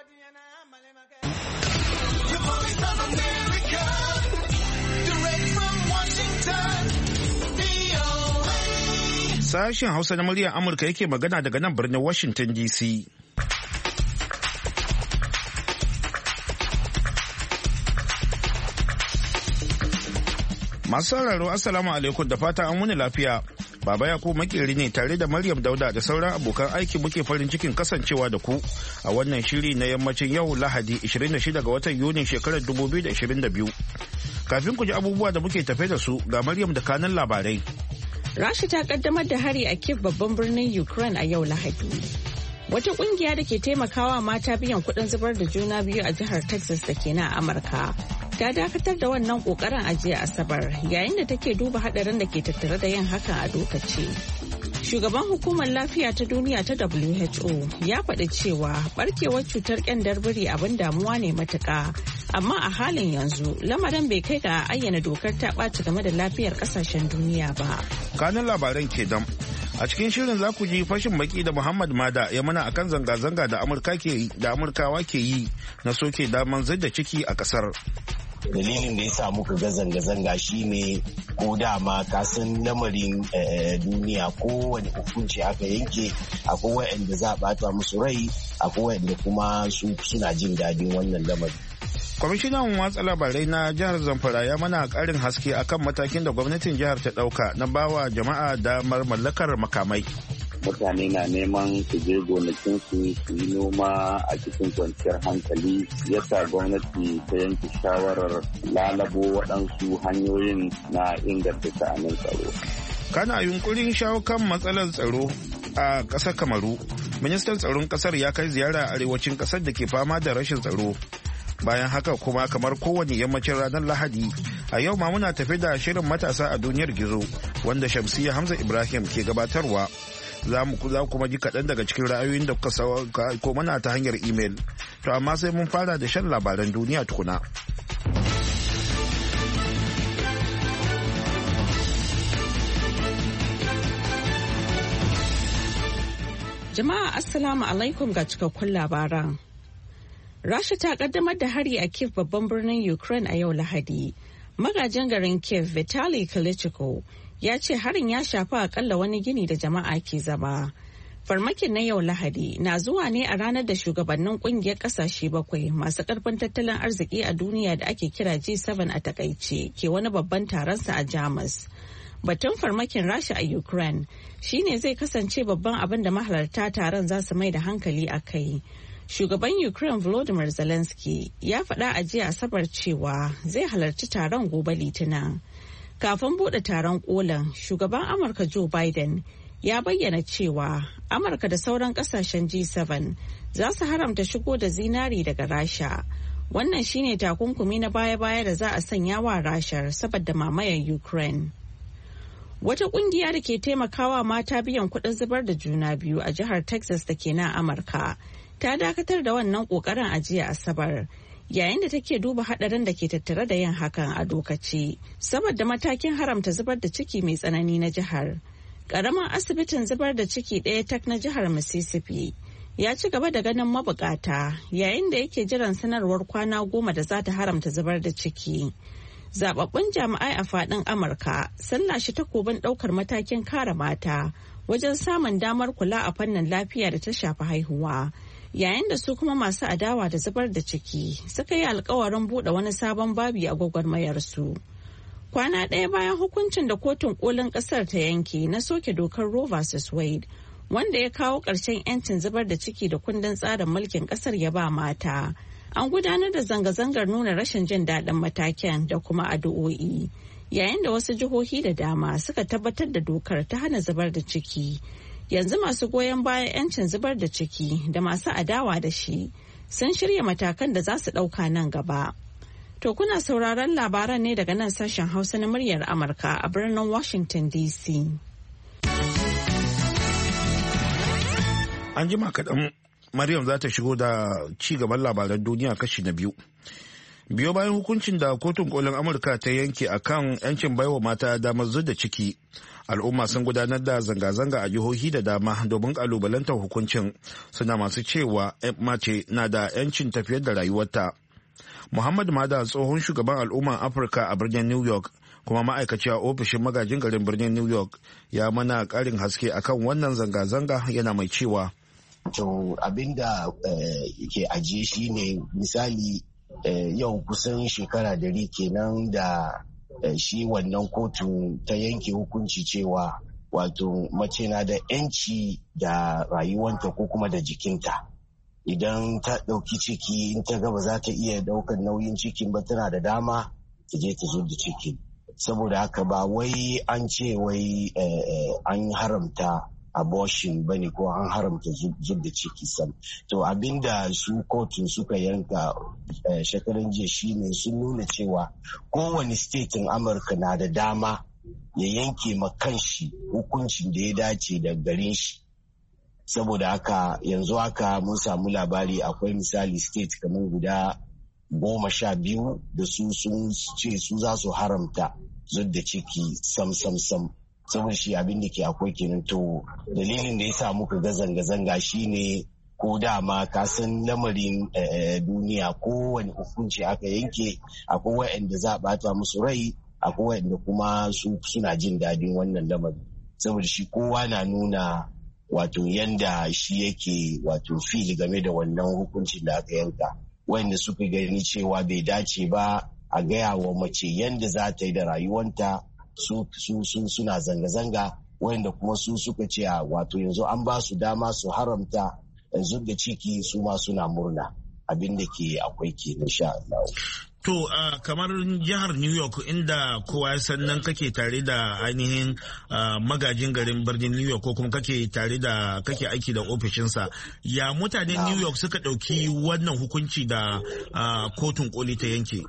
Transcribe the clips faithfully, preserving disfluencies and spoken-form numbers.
Sashen Hausa na muryar Amurka yake magana daga nan birnin Washington D C. Masu sauraro Assalamu alaikum da fata an wuni lafiya. Baba Yakubu makeri ne tare da Maryam Dauda da sauran abokan aiki muke farin cikin kasancewa da ku a wannan shiri na yammacin yau Lahadi ishirin da shida ga watan Yuni shekarar dubu biyu da ishirin da biyu. Kafin ku ji abubuwa da muke tafe da su ga Maryam da kanan labarai. Rasha ta kaddamar da hari a Kyiv babban birnin Ukraine a yau Lahadi. Wata kungiya da ke taimakawa mata biyan kuɗin zubar da juna biyu a jihar Texas da ke na Amurka ta dakatar da wannan kokarin a jiya Asabar yayin da take duba hadarin da ke tattare da yin hakan a lokaci. Shugaban hukumar lafiya ta duniya ta W H O ya faɗi cewa barkewar cutar kyandar biri abin damuwa ne matuƙa, amma a halin yanzu lamarin bai kai ga ayyana dokar ta ɓaci game da lafiyar ƙasashen duniya ba. Kanin labaran kenan. A cikin shirin za ku ji fashin baki da Muhammad Mada ya mana akan zanga-zanga da Amurka ke da Amurkawa ke yi na soke daman zai da ciki a kasar. Dalilin da ya sa muka ga zanga-zanga shine ko dama kasan lamarin duniya kowane hukunci aka yanke akwai waɗanda za a bata musu rai akwai waɗanda kuma su suna jin daɗin wannan lamarin. Kwamishinan watsa labarai na jihar Zamfara ya mana karin haske akan matakin da gwamnatin jihar ta dauka na bawa jama'a damar mallakar makamai. Mutane na neman su je gonakinsu su yi noma a cikin kwanciyar hankali, yasa gwamnati ta yanke shawarar lalabo waɗansu hanyoyin na inganta sha'anin tsaro. Kana yunkurin shawo kan matsalar tsaro a ƙasar Kamaru, ministan tsaron ƙasar ya kai ziyara a arewacin ƙasar da ke fama da rashin tsaro. Bayan haka kuma kamar kowane yammacin ranar Lahadi a yau ma muna tafi da shirin matasa a duniyar gizo wanda Shamsiyya Hamza Ibrahim ke gabatarwa. Za mu kuma ji kaɗan daga cikin ra'ayoyin da kuka ko mana ta hanyar imel. To amma sai mun fara da shan labaran duniya tukuna. Jama'a Assalamu alaikum ga cikakkun labaran. Rasha ta kaddamar da hari a Kyiv babban birnin Ukraine a yau Lahadi. Magajin garin Kyiv Vitaly Klitschko ya ce harin ya shafi akalla wani gini da jama'a ke zama. Farmakin na yau Lahadi na zuwa ne a ranar da shugabannin kungiyar kasashe bakwai masu karfin tattalin arziki a duniya da ake kira G seven a takaice ke wani babban taronsa a Jamus. Batun farmakin Rasha a Ukraine shine zai kasance babban abin da mahalarta taron za su mai da hankali a kai. Shugaban Ukraine Volodymyr Zelensky ya faɗa a jiya Asabar cewa zai halarci taron gobe Litinin. Kafin buɗe taron kolin, shugaban Amurka Joe Biden ya bayyana cewa Amurka da sauran ƙasashen G seven za su haramta shigo da zinari daga Rasha. Wannan shine takunkumi na baya-baya da za a sanya wa Rashar saboda mamayar Ukraine. Wata ƙungiya da ke taimakawa mata biyan kuɗin zubar da juna biyu a jihar Texas da ke na Amurka ta dakatar da wannan kokarin a jiya Asabar yayin da take duba hadarin da ke tattare da yin hakan a lokaci saboda matakin haramta zubar da ciki mai tsanani na jihar. Karamin asibitin zubar da ciki ɗaya tak na jihar Mississippi ya ci gaba da ganin mabukata yayin da yake jiran sanarwar kwana goma da za ta haramta zubar da ciki. Zababbun jami'ai a faɗin Amurka sun lashe takobin ɗaukar matakin kare mata wajen samun damar kula a fannin lafiya da ta shafi haihuwa. Yayin da su kuma masu adawa da zubar da ciki suka yi alkawarin buɗe wani sabon babi a gwagwarmayarsu. Kwana ɗaya bayan hukuncin da kotun kolin ƙasar ta yanke na soke dokar Roe versus Wade, wanda ya kawo ƙarshen 'yancin zubar da ciki da kundin tsarin mulkin ƙasar ya ba mata. An gudanar da zanga-zangar nuna rashin jin daɗin matakin da kuma addu'o'i, yayin da wasu jihohi da dama suka tabbatar da dokar ta hana zubar da ciki. Yanzu masu goyon bayan 'yancin zubar da ciki da masu adawa da shi sun shirya matakan da za su ɗauka nan gaba. To kuna sauraron labaran ne daga nan sashen Hausa na muryar Amurka a birnin Washington D C. An jima kaɗan Maryam za ta shigo da ci gaban labaran duniya kashi na biyu. biyo bayan hukuncin da kotun kolin amurka ta yanke akan 'yancin baiwa mata damar zuda ciki, al'umma sun gudanar da zanga-zanga a jihohi da dama domin kalubalantar hukuncin, suna masu cewa mace na da 'yancin tafiyar da rayuwarta. Muhammad Mada, tsohon shugaban al'umman Afirka a birnin New York kuma ma'aikaci a ofishin magajin garin birnin New York, ya mana ƙarin haske akan wannan zanga-zanga, yana mai cewa. To abinda ke ajiye shi ne misali yau kusan shekara dari kenan da shi wannan kotu ta yanke hukunci cewa wato mace na da 'yanci da rayuwanta ko kuma da jikinta. Idan ta ɗauki ciki, in ta gaba za ta iya ɗaukar nauyin cikin ba, tana da dama ta je ta zo da ciki. Saboda haka ba wai an ce wai an haramta abortion bane ko an haramta zub da ciki sam. To abinda su kotun suka yanka shekaran jiya shine sun nuna cewa kowane statin Amurka na da dama ya yanke ma kanshi hukuncin da ya dace da garin shi. Saboda haka yanzu haka mun samu labari akwai misali state kamar guda goma sha biyu da su sun ce su za su haramta zub da ciki sam sam sam. Saboda shi abin da ke akwai kenan. To dalilin da ya sa muka ga zanga-zanga shine ko dama ka san lamarin duniya kowane hukunci aka yanke akwai waɗanda za a bata musu rai, akwai waɗanda kuma su suna jin daɗin wannan lamarin. Saboda shi kowa na nuna wato yanda shi yake wato fili game da wannan hukuncin da aka yanka. Waɗanda suka gani cewa bai dace ba a gaya wa mace yanda za ta yi da rayuwanta, su su suna zanga-zanga, wanda kuma su suka ce wato yanzu an ba su dama su haramta yanzu da ciki, su ma suna murna. Abin da ke akwai ke na sha Allah. To uh, kamar jihar New York inda kowa ya san nan kake tare da ainihin uh, magajin garin birnin New York ko kuma kake tare da kake aiki da ofishinsa, ya mutanen New York suka ɗauki wannan hukunci da uh, kotun koli ta yanke?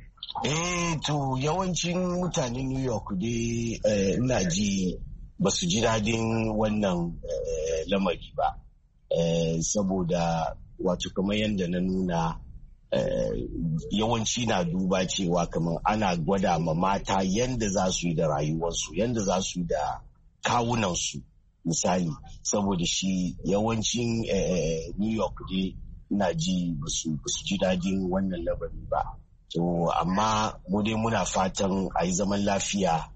Eh to yawancin mutanen New York dai ina ji ba su ji daɗin wannan lamari ba, saboda wato kamar yadda na nuna yawanci na duba cewa kamar ana gwada ma mata yadda za su yi da rayuwarsu, yadda za su yi da kawunansu misali. Saboda shi yawancin New York dai ina ji ba su ji daɗin wannan lamari ba. To amma mu dai muna fatan a yi zaman lafiya,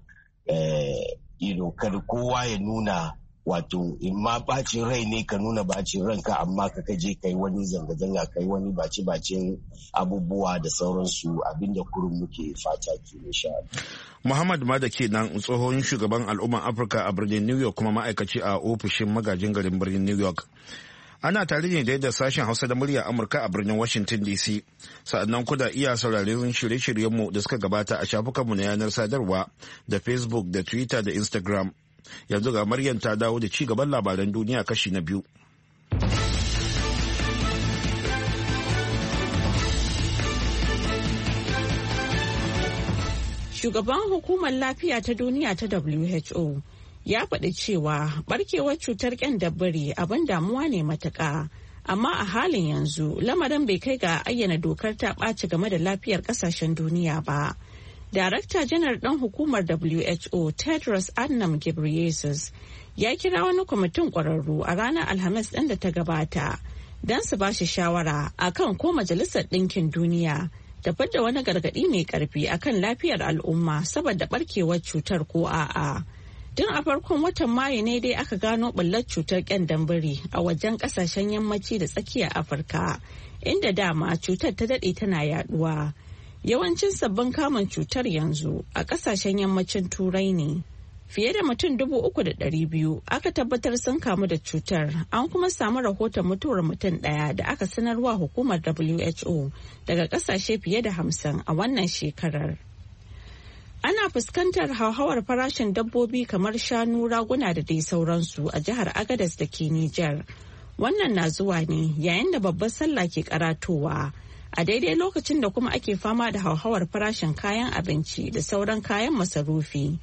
you kar kowa ya nuna wato in ma bacin rai ne ka nuna bacin ranka, amma ka kaje kai wani zanga-zanga, kai wani baci-bacin abubuwa da sauransu, abinda kurum muke fata ke insha Allah. Muhammad Mada kenan, tsohon shugaban al'umman Afirka a birnin New York kuma ma'aikaci a ofishin magajin garin birnin New York. Ana tare ne da yadda sashen Hausa da murya Amurka a birnin Washington D C. Sa'annan ku da iya sauraron shirye-shiryenmu da suka gabata a shafukanmu na yanar sadarwa da Facebook da Twitter da Instagram. Yanzu ga Maryam ta dawo da ci gaban labaran duniya kashi na biyu. Shugaban Hukumar Lafiya ta Duniya ta W H O ya faɗi cewa barkewar cutar ƙyandabbari abin damuwa ne matuƙa, amma a halin yanzu lamarin bai kai ga ayyana dokar ta ɓaci game da lafiyar ƙasashen duniya ba. Darakta janar ɗan hukumar W H O Tedros Adhanom Ghebreyesus ya kira wani kwamitin ƙwararru a ranar Alhamis ɗin da ta gabata don su ba shi shawara akan ko Majalisar Ɗinkin Duniya ta fidda wani gargaɗi mai ƙarfi akan lafiyar al'umma saboda ɓarkewar cutar ko a'a. Tun a farkon watan Mayu ne dai aka gano ɓullar cutar ƙyandambari a wajen ƙasashen yammaci da tsakiyar Afirka, inda dama cutar ta daɗe tana yaɗuwa. Yawancin sabbin kamun cutar yanzu a ƙasashen yammacin Turai ne. Fiye da mutum dubu uku da ɗari biyu aka tabbatar sun kamu da cutar, an kuma samu rahoton mutuwar mutum ɗaya da aka sanarwa hukumar W H O daga ƙasashe fiye da hamsin a wannan shekarar. Ana fuskantar hauhawar farashin dabbobi kamar shanu, raguna da dai sauransu a jihar Agadez da ke Nijar. Wannan na zuwa ne yayin da babbar sallah ke karatowa, a daidai lokacin da kuma ake fama da hauhawar farashin kayan abinci da sauran kayan masarufi.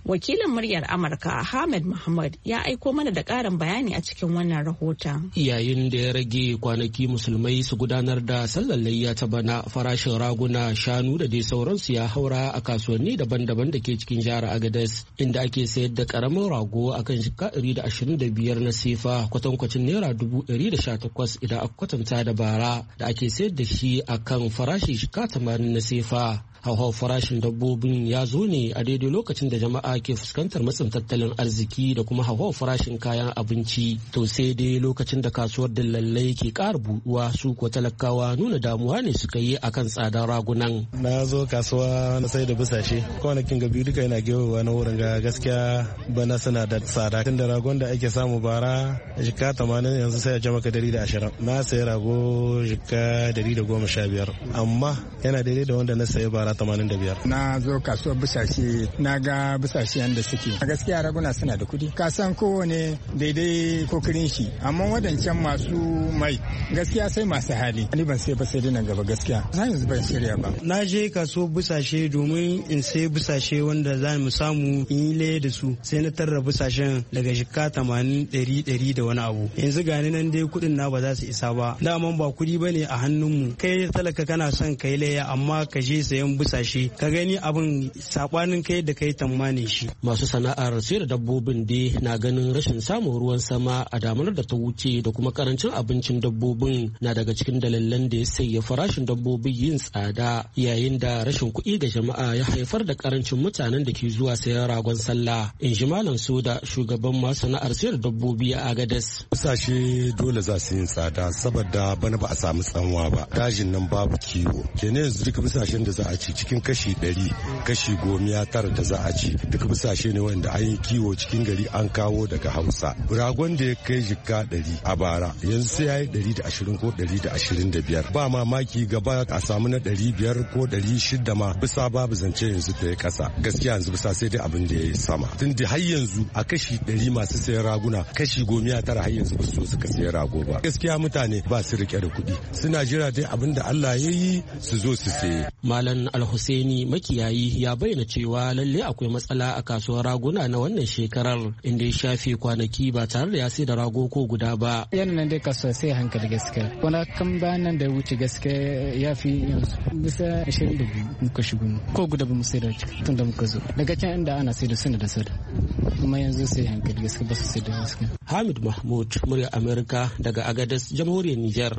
Wakilin muryar Amurka Ahmed Muhammad ya aiko mana da ƙarin bayani a cikin wannan rahoton. Yayin da ya rage kwanaki musulmai su gudanar da sallar layya ta bana, farashin raguna, shanu da dai sauransu ya haura a kasuwanni daban-daban da ke cikin jihar Agadez, inda ake sayar da karamin rago akan shika ɗari da ashirin da biyar na sefa, kwatankwacin naira dubu ɗari da sha takwas idan aka kwatanta da bara da ake sayar da shi akan farashi shika tamanin na sefa. Hauhawar farashin dabbobin ya zo ne a daidai lokacin da jama'a ke fuskantar matsin tattalin arziki da kuma hauhawar farashin kayan abinci. To sai dai lokacin da kasuwar dillalai ke ƙara buɗuwa, su ko talakawa nuna damuwa ne suka yi akan tsadar ragunan. Na zo kasuwa na sai da busashe, kwanakin ga biyu duka yana gewawa na wurin ga gaskiya bana suna da tsada. Tun da ragon da ake samu bara jika tamanin yanzu sai a jama ka dari da ashirin. Na sayi rago jika dari da goma sha biyar, amma yana daidai da wanda na sayi bara tamanin da biyar. Na zo kasuwar busashe na ga busashe yadda suke. A gaskiya raguna suna da kuɗi. Ka san kowane daidai kokirin shi, amma wadancan masu mai gaskiya sai masu hali. Ni ban sai ba sai dinan gaba gaskiya. Sai yanzu ban shirya ba. Na je kasuwar busashe domin in sai busashe wanda za mu samu in yi laye da su. Sai na tarra busashen daga shika tamanin ɗari ɗari da wani abu. Yanzu gani nan dai kuɗin na ba za su isa ba. Daman ba kuɗi ba ne a hannunmu. Kai talaka kana son kai laya amma ka je sayan busashe ka gani abin sabanin kai da kai tamanin shi. Masu sana'ar sayar da dabbobin dai na ganin rashin samun ruwan sama a damunar da ta wuce da kuma karancin abincin dabbobin na daga cikin dalilan da ya sanya farashin dabbobin yin tsada, yayin da rashin kuɗi ga jama'a ya haifar da karancin mutanen da ke zuwa sayan ragon sallah. In ji Malam Soda, shugaban masu sana'ar sayar da dabbobi a Agadez. Busashe dole za su yin tsada saboda bana ba a samu tsanwa ba, dajin nan babu kiwo, kenan yanzu duka busashen da za a ci cikin kashi ɗari kashi gomiya tara da za a ci duka busashe ne wanda an yi kiwo cikin gari an kawo daga Hausa. Ragon da ya kai jika ɗari a bara yanzu sai ya yi ɗari da ashirin ko ɗari da ashirin da biyar. Ba mamaki gaba a samu na ɗari biyar ko ɗari shida ma, bisa babu zance yanzu da ya kasa. Gaskiya yanzu bisa sai dai abin da ya yi sama. Tun da har yanzu a kashi ɗari masu sayan raguna kashi gomiya tara har yanzu ba su so suka sayi rago ba. Gaskiya mutane ba su rike da kuɗi, suna jira dai abin da Allah ya yi su zo su saye. Malam Alhusaini makiyayi ya bayyana cewa lalle akwai matsala a kasuwar raguna na wannan shekarar, inda ya shafe kwanaki ba tare da ya sai da rago ko guda ba. Yana nan dai kasuwa sai hankali gaskiya. Kwana kan bayan nan da wuce gaskiya ya fi yanzu bisa ashirin da biyu muka shigo ko guda ba mu sai da tun da muka zo. Daga can inda ana sai da suna da sada. Kuma yanzu sai hankali gaskiya ba su sai da gaskiya. Hamid Mahmud, murya Amerika daga Agadez, Jamhuriyar Nijar.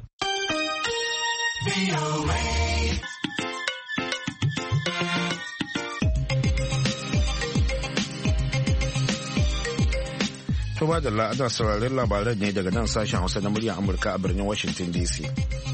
Tuba da la'adar sauraron labaran ne daga nan sashen Hausa na muryar Amurka a birnin Washington D C.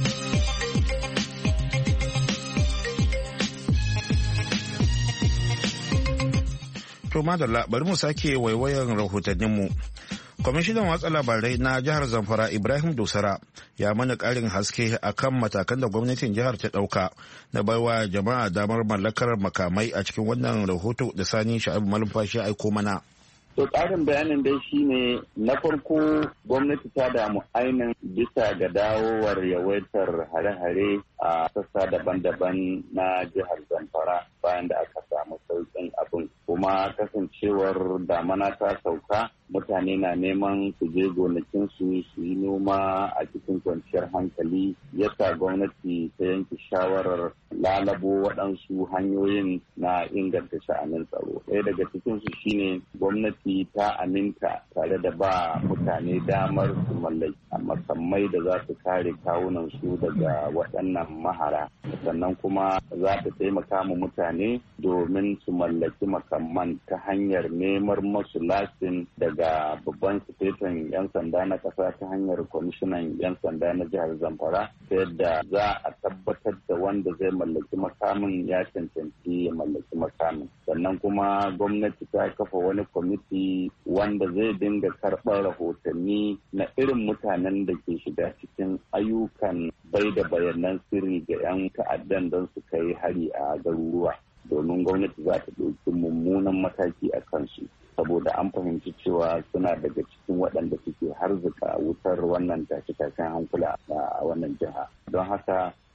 Tuma da bari mu sake waiwayan rahotanninmu. Kwamishinan watsa labarai na jihar Zamfara Ibrahim Dosara ya mana ƙarin haske akan matakan da gwamnatin jihar ta ɗauka na baiwa jama'a damar mallakar makamai a cikin wannan rahoto da Sani Sha'ib Malumfashi aiko mana. To tsarin bayanin dai shine na farko gwamnati ta damu ainihin bisa ga dawowar yawaitar hare-hare a sassa daban-daban na jihar Zamfara bayan da aka samu sauƙin abin. Kuma kasancewar damana ta sauka, mutane na neman su je gonakinsu su yi noma a cikin kwanciyar hankali, yasa gwamnati ta yanke shawarar lalabo waɗansu hanyoyin na inganta sha'anin tsaro. Ɗaya daga cikinsu shine gwamnati ta aminta tare da ba mutane damar su mallaki makamai da za su kare kawunan su daga waɗannan mahara, sannan kuma za ta taimaka ma mutane domin su mallaki makamman ta hanyar neman masu lasin daga babban sufetan 'yan sanda na ƙasa ta hanyar kwamishinan 'yan sanda na jihar Zamfara, ta yadda za a tabbatar da wanda zai mallaki makamin ya cancanci ya mallaki makamin. Sannan kuma gwamnati ta kafa wani kwamiti wanda zai dinga karɓar rahotanni na irin mutanen da ke shiga cikin ayyukan bai da bayanan sirri ga 'yan ta'addan don su kai hari a garuruwa, domin gwamnati za ta ɗauki mummunan mataki a kansu saboda an fahimci cewa suna daga cikin waɗanda suke harzuka wutar wannan tashe-tashen hankula a wannan jiha. Don haka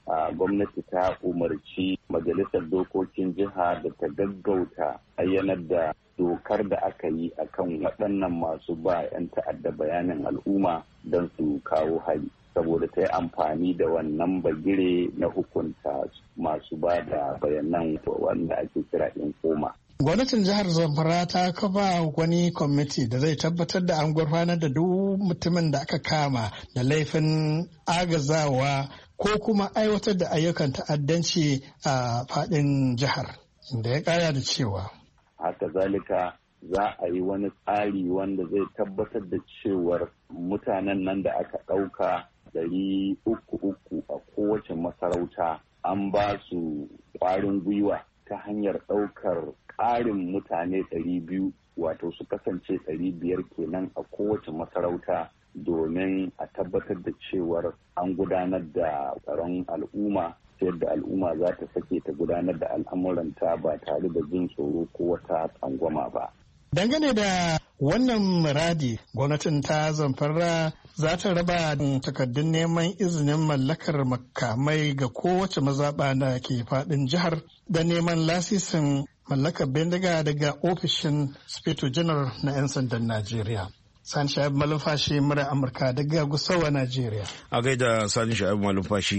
gwamnati ta umarci majalisar dokokin jiha da ta gaggauta ayyanar da dokar da aka yi akan waɗannan masu ba 'yan ta'adda bayanin al'umma don su kawo hari, saboda ta yi amfani da wannan bagire na hukunta masu ba da bayanan wanda ake kira informa. Gwamnatin jihar Zamfara ta kafa wani kwamiti da zai tabbatar da an gurfanar da duk mutumin da aka kama da laifin agazawa ko kuma aiwatar da ayyukan ta'addanci a faɗin jihar, da ya ƙara da cewa. Haka zalika za a yi wani tsari wanda zai tabbatar da cewar mutanen nan da aka ɗauka ɗari uku uku a kowace masarauta an ba su ƙwarin gwiwa ta hanyar ɗaukar ƙarin mutane ɗari biyu, wato su kasance ɗari biyar kenan a kowace masarauta, domin a tabbatar da cewar an gudanar da tsaron al'umma ta yadda al'umma za ta sake ta gudanar da al'amuranta ba tare da jin tsoro ko wata tsangwama ba. Dangane da wannan muradi, gwamnatin ta Zamfara za ta raba takardun neman izinin mallakar makamai ga kowace mazaɓa da ke faɗin jihar da neman lasisin mallakar bindiga daga ofishin Sufeto Janar na 'yan sandan Najeriya. Sani Sha'ib Malumfashi, mura Amurka daga Gusau, Najeriya. A gaida Sani Sha'ib Malumfashi.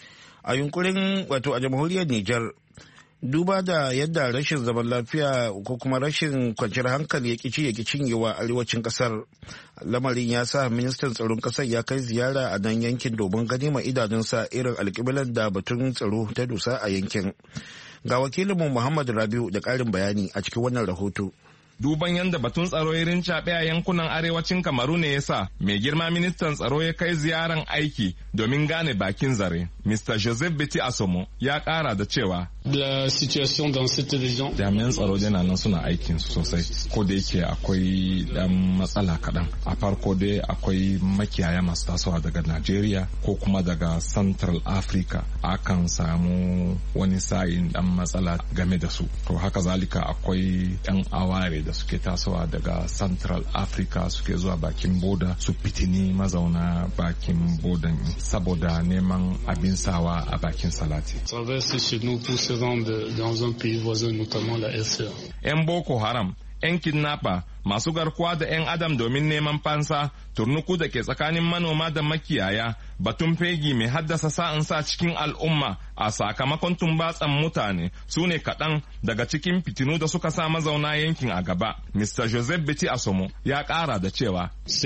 A yunkurin wato a jamhuriyar Nijar, duba da yadda rashin zaman lafiya ko kuma rashin kwanciyar hankali ya kici ya cinyewa arewacin kasar, lamarin ya sa ministan tsaron kasar ya kai ziyara a nan yankin domin gani ma idanunsa irin alƙiblar da batun tsaro ta dusa a yankin. Ga wakilinmu Muhammad Rabiu da ƙarin bayani a cikin wannan rahoto. Duban yadda batun tsaro ya rincaɓe a yankunan arewacin Kamaru ne ya sa mai girma ministan tsaro ya kai ziyaran aiki domin gane bakin zare. Mister Joseph Beti Asomo ya ƙara da cewa jami'an tsaro yana nan suna aikin su sosai, ko da yake akwai dan matsala kaɗan. A farko dai akwai makiyaya masu tasowa daga Najeriya ko kuma daga Central Africa, akan samu wani sa'in dan matsala game da su. To haka zalika akwai yan aware da suke tasowa daga Central Africa suke zuwa bakin boda su fitini mazauna bakin bodan saboda neman abin sawa a bakin salati. yan Boko Haram, yan kidnapper, masu garkuwa da 'yan adam domin neman fansa, turnuku da ke tsakanin manoma da makiyaya, batun fegi mai haddasa sa'insa cikin al'umma a sakamakon tumbatsan mutane su ne kaɗan daga cikin fitinu da suka sa mazauna yankin a gaba. Mister Joseph Beti Asomo ya ƙara da cewa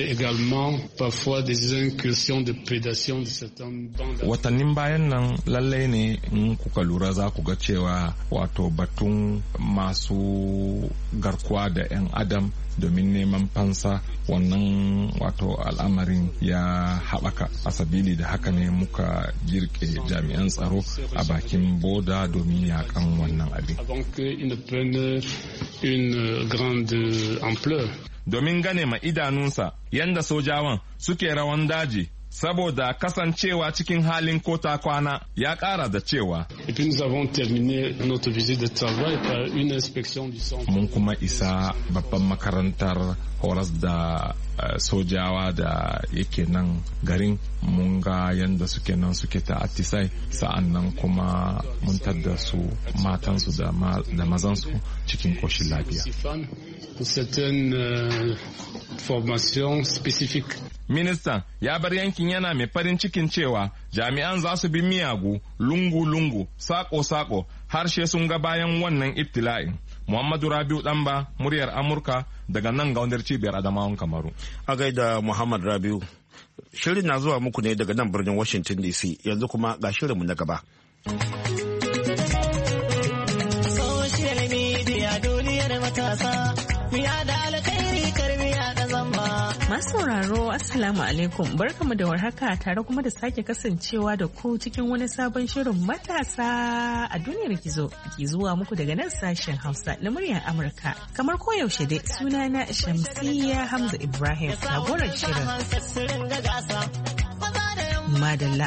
watannin bayan nan lallai ne in kuka lura za ku ga cewa wato batun masu garkuwa da 'yan adam domin neman fansa, wannan wato al'amarin ya haɓaka. A sabili da haka ne muka girke jami'an tsaro a bakin boda domin yakan wannan abin. Domin gane ma idanunsa yanda sojawan suke rawan daji saboda kasancewa cikin halin kota kwana, ya ƙara da cewa mun kuma isa babban makarantar horas da uh, sojawa da yake nan garin, mun ga yadda suke nan suke ta atisai, sa'an nan kuma mun tadda su matansu da, ma, da mazansu cikin koshin lafiya. Ministan ya bar yankin yana mai farin cikin cewa jami'an za su bi miyagu lungu-lungu, sako-sako, harshe sun ga bayan wannan ibtila'in. Muhammadu Rabiu Ɗanba, muryar Amurka daga nan ga wandar cibiyar Adamawan Kamaru. A gaida Muhammad Rabiu. Shirin na zuwa muku ne daga nan birnin Washington D C, yanzu kuma ga shirinmu na gaba. Social media duniyar matasa, miya da alkhairi karmiya da zamba. Masu sauraro Assalamu alaikum, barkamu da warhaka tare kuma da sake kasancewa da ku cikin wani sabon shirin matasa a duniyar gizo ke zuwa muku daga nan sashen Hausa na muryar Amurka. Kamar koyaushe dai sunana Shamsiyya Hamza Ibrahim, jagorar shirin. Madalla.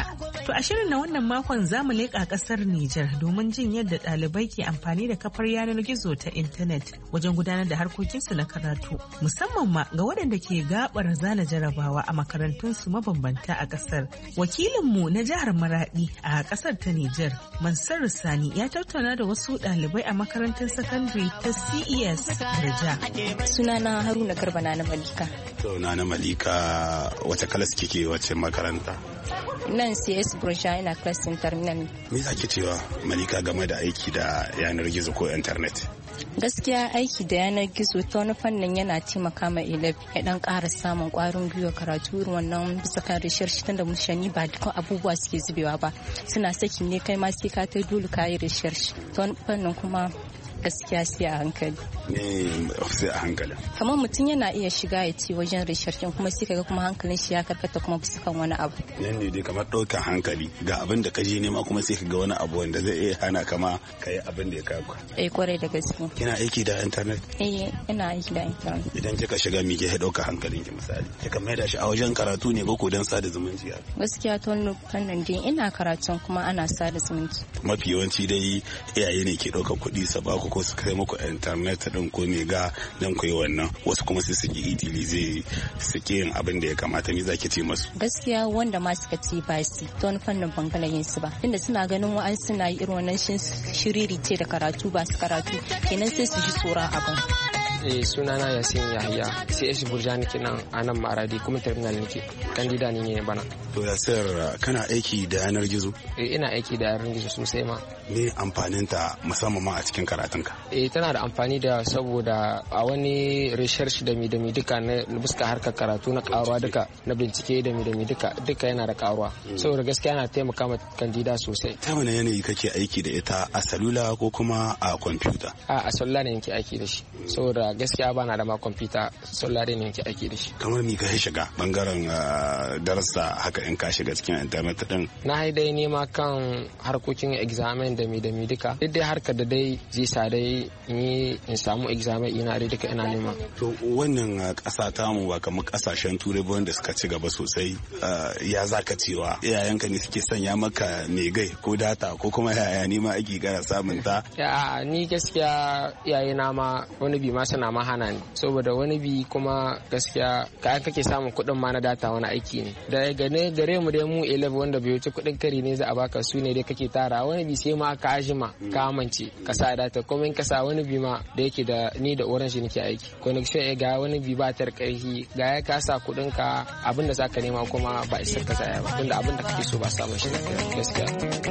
To a shirin na wannan makon za mu leƙa ƙasar Nijar domin jin yadda ɗalibai ke amfani da kafar yanar gizo ta intanet wajen gudanar da harkokinsu na karatu, musamman ma ga waɗanda ke gabar zana jarabawa a makarantunsu mabambanta a ƙasar. Wakilinmu na jihar Maradi a ƙasar ta Nijar, Mansur Sani, ya tattauna da wasu ɗalibai a makarantar sakandare ta C E S Birja. Sunana Haruna Garba na Malika. To na Malika wace kalas kike wace makaranta? Nan C S Birja ina klasin terminal. Me za ki cewa Malika game da aiki da yanar gizo ko internet? Gaskiya aiki da yanar gizo ta wani fannin yana taimaka ma ilab ya dan ƙara samun ƙwarin gwiwa karatu irin wannan bisa kan research tunda mushani ba dukkan abubuwa suke zubewa ba, suna saki ne kai ma sai ka ta dole ka yi research ta wani fannin kuma gaskiya sai a hankali. Ne sai a hankali. Kamar mutum yana iya shiga ya ci wajen researchin kuma sai kaga kuma hankalin shi ya karkata kuma bisa kan wani abu. Nan ne dai kamar ɗaukar hankali ga abin da ka je nema kuma sai kaga wani abu wanda zai iya hana kama ka yi abin da ya kawo. Eh kwarai da gaske. Kina aiki da internet? Eh ina aiki da internet. Idan kika shiga me ke ɗaukar hankalin ki misali? Kika mai da shi a wajen karatu ne ko don sada zumunci? Gaskiya ta wani fannin dai ina karatun kuma ana sada zumunci. Mafi yawanci dai iyaye ne ke ɗaukar kuɗi su ba ku ko su kai muku internet din ko me ga dan ku yi wannan, wasu kuma sai su ki utilize su ki yin abin da ya kamata. Ni zaki ce masu gaskiya wanda ma suka ce ba su ta wani fannin bangaren yin su ba, tunda suna ganin wa'an suna yi irin wannan shiriri ce da karatu ba su karatu kenan sai su ji tsoron abin. Eh sunana Yasin Yahya, C S Birja nake nan a nan Maradi kuma terminal nake. Kandida ne ne bana. To Yasir kana aiki da yanar gizo? Eh ina aiki da yanar gizo sosai ma. Me amfanin ta musamman ma a cikin karatunka? Eh tana da amfani da saboda a wani research da mi da mi duka na buska harkar karatu na karuwa duka na bincike da mi da mi duka duka yana da karuwa. Saboda gaskiya yana taimaka ma kandida sosai. Ta wani yanayi kake aiki da ita, a salula ko kuma a kwamfuta? A a salula ne yake aiki da shi. Saboda gaskiya bana da ma kwamfuta, salula ne yake aiki da shi. Kamar mi ka shiga bangaren darasa haka in ka shiga cikin internet din? Na yi dai nema kan harkokin examen da mi da mi duka. Duk dai harkar da dai zai sa dai in in samu examen ina dai duka ina nema. To wannan kasa ta mu ba kamar kasashen turai ba wanda suka ci gaba sosai, ya zaka cewa iyayenka ne suke sanya maka megai ko data ko kuma yaya ne ma ake gara samun ta? Ya ni gaskiya iyayena ma wani bi ma suna ma hana ni, saboda wani bi kuma gaskiya ka kake samun kuɗin ma na data wani aiki ne. Da gane gare mu dai mu elef wanda bai wuce kuɗin kari ne za a baka su ne dai kake tara, wani bi sai ma ka ajima ka amince ka sa data kuma in ka sa wani bi ma da yake da ni da orange nake aiki connection ya ga wani bi ba ta karfi ga ya ka sa kuɗin ka abin da zaka nema kuma ba isa ka saya ba, tunda abin da kake so ba samun shi gaskiya.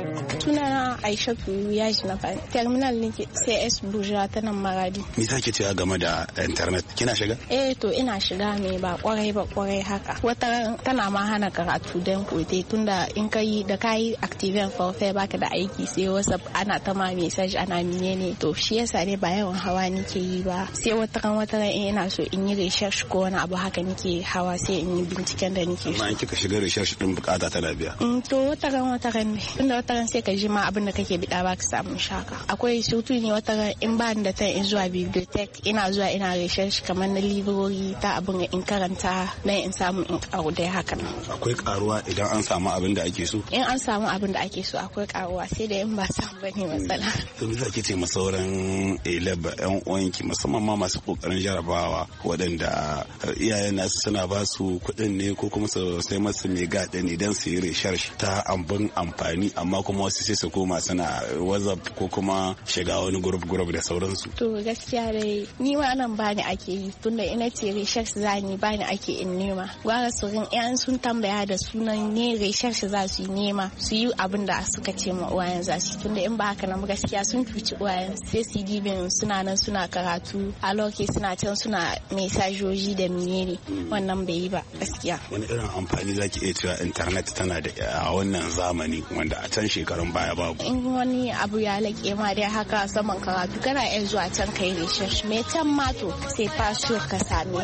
Sunana Aishatu Yaji na fa terminal nake C S Birja ta nan Maradi. Me zaki cewa game da internet, kina shiga? Eh to ina shiga me ba kwarai ba kwarai haka. Wata tana ma hana karatu dan kote, tunda in kai da kai activate forfait baka da aiki sai WhatsApp ana ta ma message ana menene, to shi yasa ne ba yawan hawa nake yi ba. Sai wata kan wata ran ina so in yi research ko wani abu haka nake hawa sai in yi binciken da nake so. Amma in kika shiga research din bukata tana biya. Mm, to wata ran wata ran ne, tunda wata ran sai ka ji ma abin da kake bida ba ka samu shaka. Akwai sutu ne wata ran in ba da ta in zuwa bibliotheque ina zuwa ina research kamar na librori ta abin in karanta na in samu in karu dai haka nan. Akwai karuwa idan an samu abin da ake so? In an samu abin da ake so akwai karuwa, sai da in ba samu bane matsala. To me zaki ce masauran elab yan uwanki musamman ma masu kokarin jarabawa waɗanda iyayen nasu suna ba su kuɗin ne ko kuma su sai masu mai gaɗa ne don su yi research ta abin amfani, amma kuma wasu sai su koma suna WhatsApp ko kuma shiga wani group group da sauransu? To gaskiya dai ni ma nan bani ake yi, tunda ina ce research zani bani ake in nema. Gwara su rin yan sun tambaya da sunan ne research za su yi nema su yi abin da suka ce ma uwayen za su, tunda in ba haka nan gaskiya sun cuci uwayen sai su dibin suna nan suna karatu a lokaci suna can suna mesajoji da menene, wannan bai yi ba gaskiya. Wani irin amfani zaki iya cewa internet tana da a wannan zamani wanda a can shekarun shekarun baya babu. In wani abu ya laƙe ma dai haka saman karatu kana yan zuwa can kai research me can mato sai fasho ka same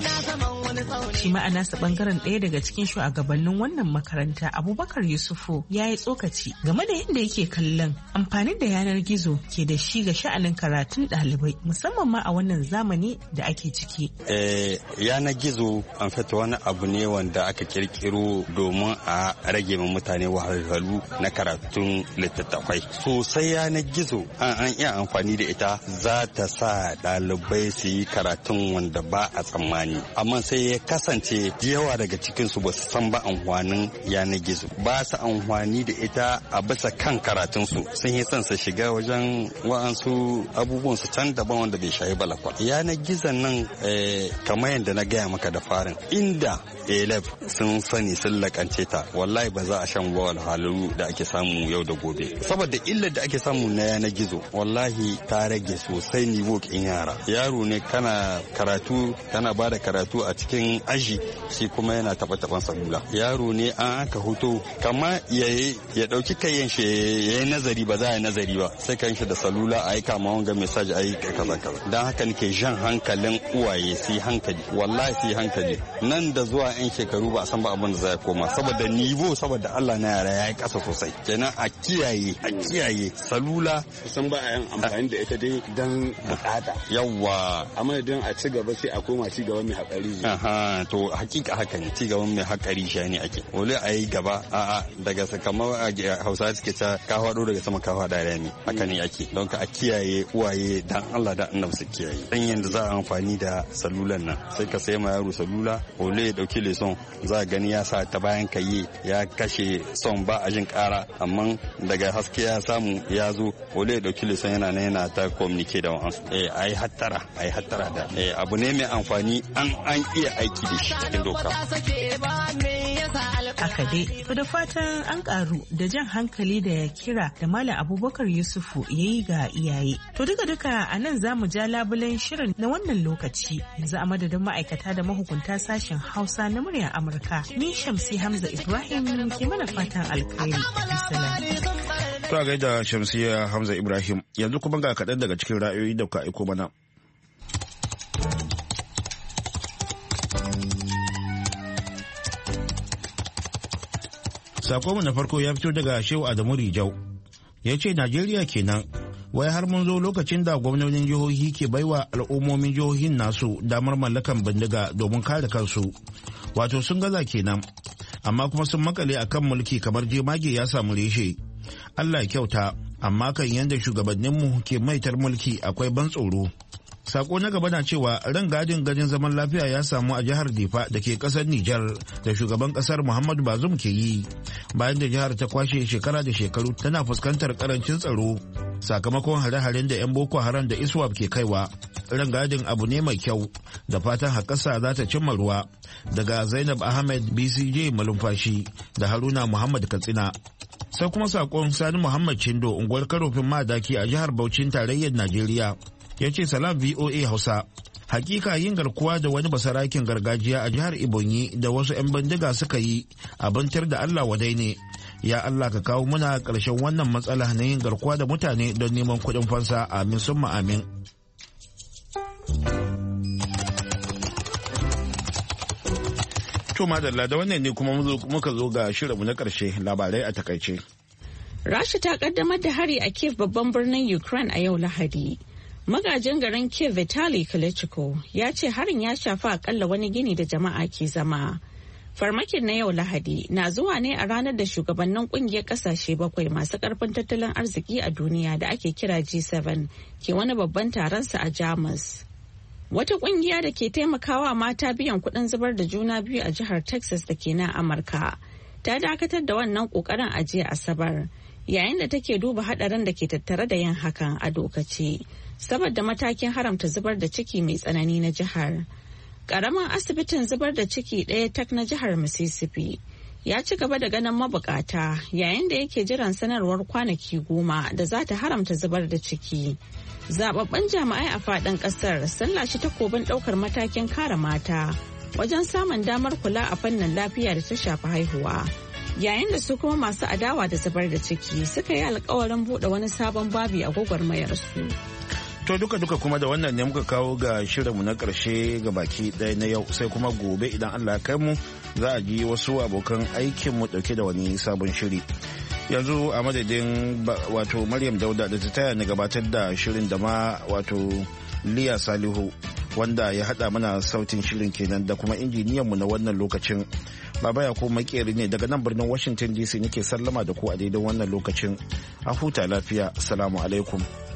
shi. Shi ma a nasa bangaren ɗaya daga cikin shugabannin wannan makaranta Abubakar Yusufu ya yi tsokaci game da yadda yake kallon amfanin da yanar gizo ke da shi ga sha'anin karatun ɗalibai musamman ma a wannan zamani da ake ciki. Eh, yanar gizo an fata wani abu ne wanda aka kirkiro domin a rage ma mutane wahalhalu na karatun littattafai. Sosai yanar gizo an an iya amfani da ita za ta sa ɗalibai su yi karatun wanda ba a tsammani. Amma sai ya kasance yawa daga cikinsu ba su san ba amfanin yanar gizo. Ba su amfani da ita a bisa kan karatunsu. Sun yi son su shiga wajen wa'ansu abubuwan su can daban wanda bai shayi balakwa. Yanar gizon nan kamar yadda na gaya maka da farin inda elef sun sani sun lakance ta wallahi ba za a shan wahalhalu da ake samu yau da gobe saboda illar da ake samu na yanar gizo wallahi ta rage sosai nivo kin yara yaro ne kana karatu kana ba da karatu a cikin aji shi kuma yana taba taban salula yaro ne an aka hoto kama ya dauki kayan shi yayi nazari ba za a yi nazari ba sai kan shi da salula a yi kama wanga message a yi kaza kaza dan haka nake jan hankalin uwaye su yi hankali wallahi su yi hankali nan da zuwa yan shekaru ba a san ba abin da zai koma saboda nivo saboda Allah na yara ya yi kasa sosai kenan a kiyaye a kiyaye salula san ba a yin amfani da ita dai dan bukata yawa amma idan a ci gaba sai a koma ci gaba mai hakari aha to hakika haka ne ci gaba mai hakari shi ne ake wole a yi gaba a a daga kamar Hausa suke ta ka hado daga sama ka hada da ne haka ne ake don ka a kiyaye uwaye dan Allah da annabi su kiyaye dan yanda za a amfani da salulan nan sai ka sai ma yaro salula wole ya dauki leson za a gani ya sa ta bayan kayi ya kashe son ba a jin kara amma daga haske ya samu ya zo wole ya dauki leson yana nan yana ta communicate da wa'ansu eh ai hattara ai hattara da eh abu ne mai amfani an an iya aiki da shi cikin doka haka dai to da fatan an karu da jan hankali da ya kira da Malam Abubakar Yusufu yayi ga iyaye to duka duka a nan zamu ja labulen shirin na wannan lokaci yanzu a madadin ma'aikata da mahukunta sashen Hausa na muryar Amurka ni Shamsi Hamza Ibrahim ke mana fatan alkhairi to a gaida Shamsiya Hamza Ibrahim yanzu kuma ga kaɗan daga cikin ra'ayoyi da ka aiko mana. Sakonmu na farko ya fito daga Shehu Adamu Rijau. Ya ce Najeriya kenan, wai har mun zo lokacin da gwamnonin jihohi ke baiwa al'ummomin jihohin nasu damar mallakan bindiga domin kare kansu. Wato sun gaza kenan, amma kuma sun makale akan mulki kamar jemage ya samu reshe. Allah ya kyauta, amma kan yadda shugabanninmu ke maitar mulki akwai ban tsoro. Sako na gaba na cewa ran gadin gajin zaman lafiya ya samu a jihar Difa da ke kasar Nijar da shugaban kasar Muhammadu Bazoum ke yi bayan da jihar ta kwashe shekara da shekaru tana fuskantar karancin tsaro sakamakon hare-haren da 'yan Boko Haram da ISWAP ke kaiwa. Ran gadin abu ne mai kyau da fatan hakasa za ta cimma ruwa daga Zainab Ahmed B C J Malumfashi da Haruna Muhammad Katsina. Sai kuma sakon Sani Muhammad Chindo unguwar Karofin Madaki a jihar Bauchin tarayyar Najeriya. Ya ce salam V O A Hausa. Hakika yin garkuwa da wani basarakin gargajiya a jihar Ebonyi da wasu 'yan bindiga suka yi abintar da Allah wadai ne. Ya Allah ka kawo muna ƙarshen wannan matsala na yin garkuwa da mutane don neman kuɗin fansa amin summa amin. To madalla da wannan ne kuma muka zo ga shirinmu na ƙarshe labarai a takaice. Rasha ta kaddamar da hari a Kiev babban birnin Ukraine a yau Lahadi. Magajin garin Kiev Vitali Klitschko ya ce harin ya shafi akalla wani gini da jama'a ke zama. Farmakin na yau Lahadi na zuwa ne a ranar da shugabannin kungiyar kasashe bakwai masu karfin tattalin arziki a duniya da ake kira G seven ke wani babban taronsa a Jamus. Wata kungiya da ke taimakawa mata biyan kuɗin zubar da juna biyu a jihar Texas da ke nan Amurka ta dakatar da wannan ƙoƙarin a jiya Asabar yayin da take duba haɗarin da ke tattare da yin hakan a dokace. Saboda matakin haramta zubar da ciki mai tsanani na jihar. Ƙaramin asibitin zubar da ciki ɗaya tak na jihar Mississippi ya ci gaba da ganin mabukata yayin da yake jiran sanarwar kwanaki goma da za ta haramta zubar da ciki. Zababben jami'ai a faɗin ƙasar sun lashe takobin ɗaukar matakin kare mata wajen samun damar kula a fannin lafiya da ta shafi haihuwa. yayin da su kuma masu adawa da zubar da ciki suka yi alkawarin buɗe wani sabon babi a gwagwarmayarsu. To duka-duka kuma da wannan ne muka kawo ga shirinmu na ƙarshe ga baki ɗaya na yau, sai kuma gobe idan Allah kai mu za a ji wasu abokan aikinmu ɗauke da wani sabon shiri. Yanzu a madadin wato Maryam Dauda da ta taya ni gabatar da shirin da ma wato Liya Salihu wanda ya haɗa mana sautin shirin kenan da kuma injiniyanmu na wannan lokacin. Baba Yakubu Makeri ne daga nan birnin Washington D C nake sallama da ku a daidai wannan lokacin. A huta lafiya. Assalamu alaikum.